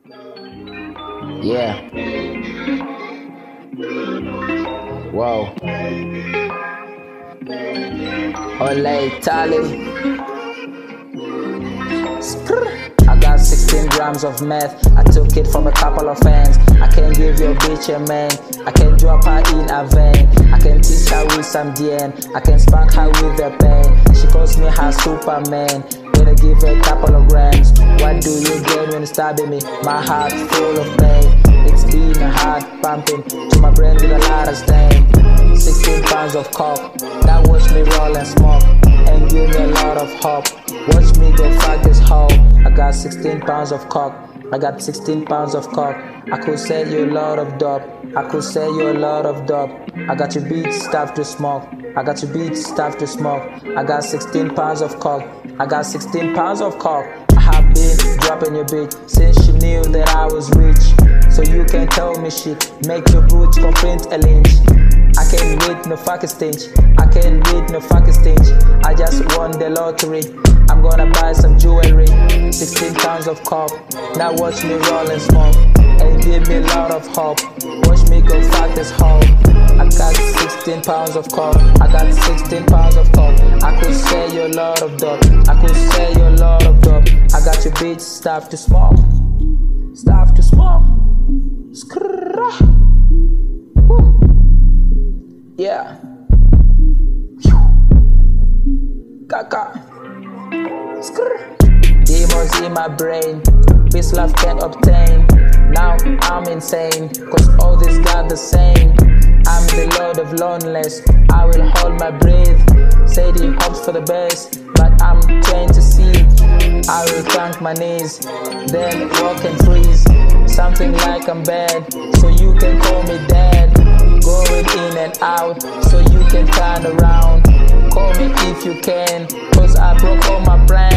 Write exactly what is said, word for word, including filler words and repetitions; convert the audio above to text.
Yeah. Whoa. Olay Tali. I got sixteen grams of meth. I took it from a couple of fans. I can give your bitch a man. I can drop her in a van. I can teach her with some D N. I can spank her with a pen. She calls me her Superman. Gonna give her a couple of grams. What do you get when you stabbing me? My heart full of pain. It's been a heart pumping to my brain with a lot of stain. sixteen pounds of coke. Now watch me roll and smoke and give me a lot of hope. Watch me go fuck this hoe. I got sixteen pounds of coke. I got sixteen pounds of coke. I could sell you a lot of dope. I could sell you a lot of dope. I got your beat stuff to smoke. I got your beat stuff to smoke. I got sixteen pounds of coke. I got sixteen pounds of coke. I have been dropping your bitch since she knew that I was rich. So you can tell me shit. Make your boots confront a lynch. I can't read no fucking stench. I can't read no fucking stench. I just won the lottery. I'm gonna buy some jewelry. sixteen pounds of coke. Now watch me roll and smoke and give me a lot of hope. Watch me go fuck this hoe. I got sixteen pounds of coke. I got sixteen pounds of coke. I could sell you a lot of dope. I could sell you a lot of dope. I got your bitch stuff to smoke. Stuff to smoke. Skrrrah. Woo. Yeah. Kaka. Skrrr. Demons in my brain. Peace love can't obtain. Now I'm insane. Cause all this got the same. I'm the lord of loneliness. I will hold my breath. Said he hopes for the best, but I'm trying to see. I will crank my knees, then walk and freeze. Something like I'm bad, so you can call me dad. Going in and out, so you can turn around. Call me if you can, cause I broke all my plans.